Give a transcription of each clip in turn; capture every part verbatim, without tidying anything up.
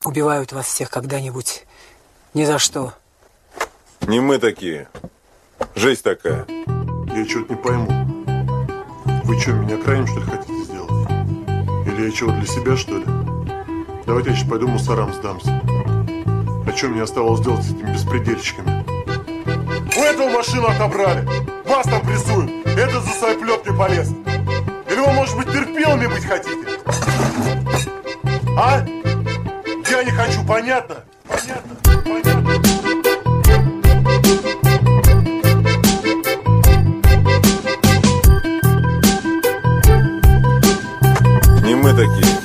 Убивают вас всех когда-нибудь. Ни за что. Не мы такие. Жизнь такая. Я что-то не пойму. Вы что, меня крайним, что ли, хотите сделать? Или я чего, для себя, что ли? Давайте я сейчас пойду мусорам сдамся. А что мне оставалось делать с этими беспредельщиками? У этого машину отобрали. Вас там прессуют. Это за соплёт не полез. Или вы, может быть, терпилами быть хотите? А? Я не хочу, понятно? Понятно? Понятно? Не мы такие.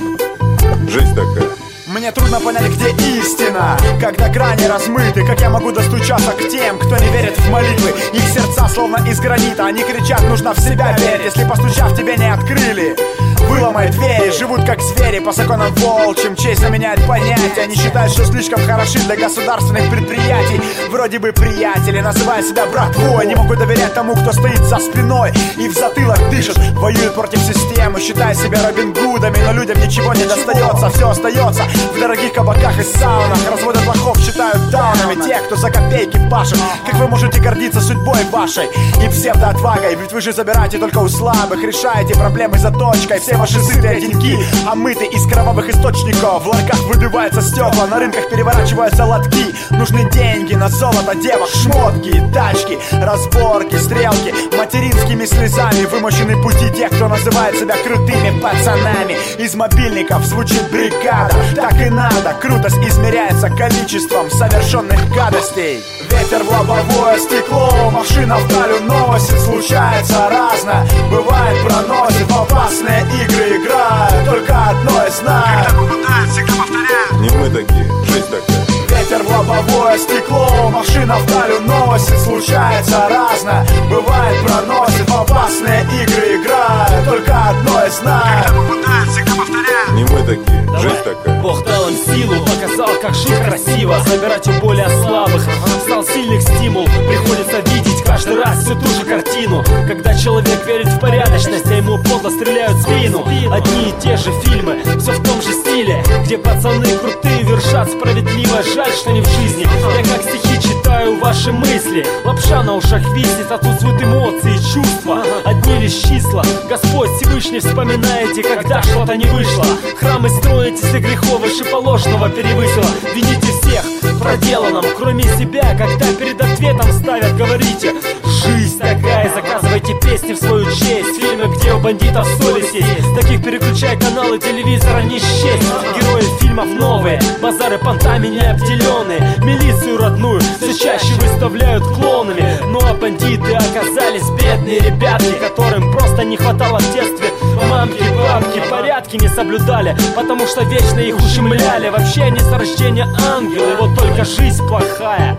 Жизнь такая. Мне трудно понять, где истина, когда грани размыты. Как я могу достучаться к тем, кто не верит в молитвы? Их сердца словно из гранита. Они кричат, нужно в себя верить. Если постучав, тебе не открыли, выломай двери. Живут как звери по законам волчьим. Честь заменяет понятия. Они считают, что слишком хороши для государственных предприятий. Вроде бы приятели, называя себя братвой. Не могут доверять тому, кто стоит за спиной и в затылок дышит. Воюют против системы, считая себя Робин Гудами. Но людям ничего не достается, все остается в дорогих кабаках и саунах. Разводят лохов, считают даунами те, кто за копейки пашет. Как вы можете гордиться судьбой вашей и псевдоотвагой? Ведь вы же забираете только у слабых, решаете проблемы заточкой. Все ваши сытые деньги омыты из кровавых источников. В ларьках выбиваются стекла, на рынках переворачиваются лотки. Нужны деньги на золото девок, шмотки, тачки, разборки, стрелки. Материнскими слезами вымощены пути тех, кто называет себя крутыми пацанами. Из мобильников звучит бригада. Так и надо, крутость измеряется количеством совершенных гадостей. Ветер в лобовое стекло, машина вдаль уносит. Случается разное, бывает проносит. В опасные игры играют, только одно я знаю. Когда попадают, всегда повторяют. Не мы такие, жизнь такая. Ветер в лобовое стекло, машина вдаль уносит. Случается разное, бывает проносит. В опасные игры играют, только одно я знаю. Когда попадают, всегда повторяют. Не мы такие, Давай. Жизнь такая. Бог дал им силу, показал, как жить красиво. Забирать у более слабых, стал сильных стимул. Приходится видеть каждый раз всю ту же картину. Когда человек верит в порядочность, а ему подло стреляют в спину. Одни и те же фильмы, все в том же стиле, где пацаны крутые вершат справедливо. Жаль, что не в жизни. Я как стихи читаю ваши мысли. Лапша на ушах виснет, отсутствуют эмоции и чувства. Одни лишь числа. Господь Всевышний вспоминаете, когда что-то не вышло. Храмы строите, если грехов выше положенного перевысило. Вините всех в проделанном, кроме себя. Когда перед ответом ставят, говорите: жизнь такая, заказывайте песни в свою честь. Фильмы, где у бандитов совесть есть. Таких переключай каналы телевизора не счесть. Герои фильмов новые, базары понтами не обделенные. Милицию родную все чаще выставляют клоунами. Ну а бандиты оказались бедные ребятки, которым просто не хватало в детстве мамки, бабки, порядки не соблюдали, потому что вечно их ущемляли. Вообще они с рождения ангелы, вот только жизнь плохая.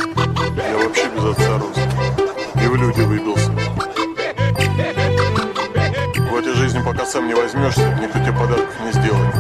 Я вообще без отца рос. И в люди выбился. В этой жизни, пока сам не возьмешься, никто тебе подарков не сделает.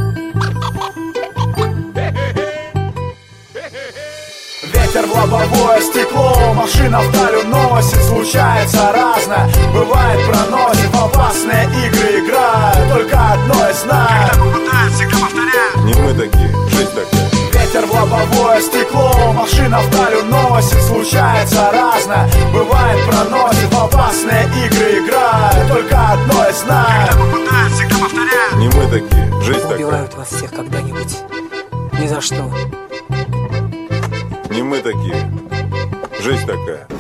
Ветер в лобовое стекло, машина вдаль уносит. Случается разное, бывает проносит. В опасные игры играют, только одно я знаю. Когда попадают, всегда повторяют. Не мы такие, жизнь такая. Ветер в лобовое стекло, машина вдаль уносит. Случается разное, бывает проносит. В опасные игры играют, только одно я знаю. Когда попадают, всегда повторяют. Не мы такие, жизнь такая. Убивают вас всех когда-нибудь. Ни за что. Не мы такие, жизнь такая.